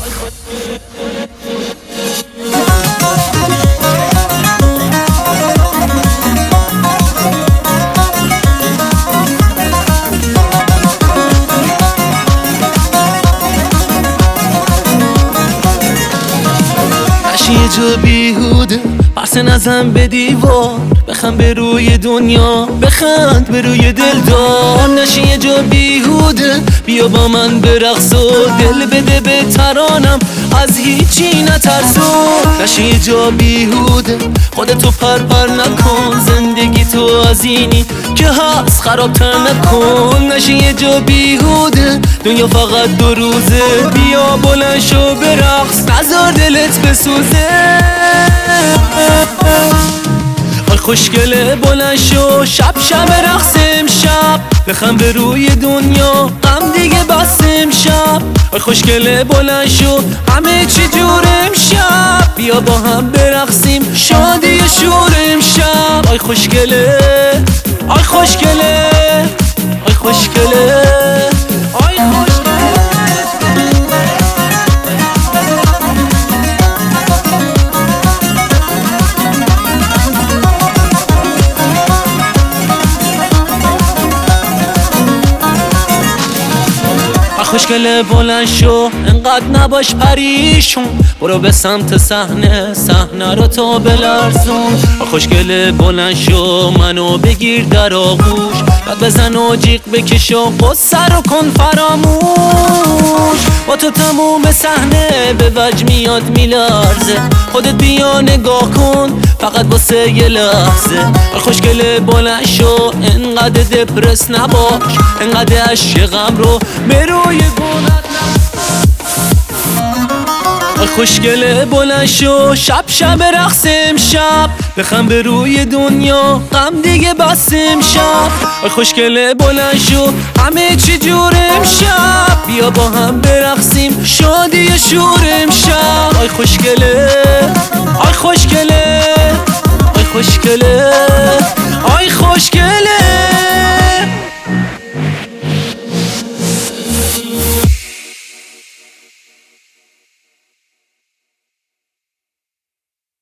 یه جا بیهوده پس نزن به دیوار، بخند به روی دنیا، بخند به روی دلدار. نشی یه جا بیهوده بیا با من برقص و دل بده به ترانم، از هیچی نترسو. نشی یه جا بیهوده خودتو پرپر نکن، زندگی تو از اینی که هست خرابتر نکن. نشی یه جا بیهوده دنیا فقط 2 روزه، بیا بلند شو برقص نذار دلت بسوزه. آی خوشگله بلند شو شب رقص امشب، بخند به روی دنیا غم دیگه بس امشب. آی خوشگله بلند شو همه چی جور امشب، بیا با هم برقصیم شادی شور امشب. آی خوشگله آی خوشگله آی خوشگله آی خوشگله. خوشگله بلند شو انقدر نباش پریشون، برو به سمت صحنه رو تو بلرزون. خوشگله بلند شو منو بگیر در آغوش، بعد بزن و جیغ بکش و قصه رو کن فراموش. با تو تموم صحنه به وجه میاد میلرزه، خودت بیا نگاه کن فقط واسه یه لحظه. خوشگله بلند شو انقدر دپرس نباش، انقدر عشق غم رو به روی گونت خوشگله بلند شو شب رقص امشب، بخند به روی دنیا غم دیگه بس امشب. خوشگله بلند شو همه چی جور امشب، بیا با هم برقصیم شادی شور امشب. آی خوشگله